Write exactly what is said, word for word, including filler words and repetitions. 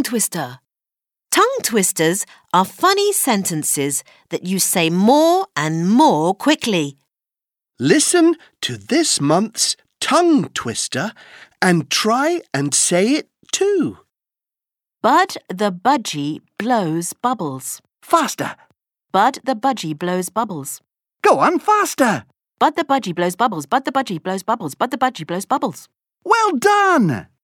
twister. Tongue twisters are funny sentences that you say more and more quickly. Listen to this month's tongue twister and try and say it too. Bud the budgie blows bubbles. Faster. Bud the budgie blows bubbles. Go on, faster. Bud the budgie blows bubbles. Bud the budgie blows bubbles. Bud the budgie blows bubbles. Well done!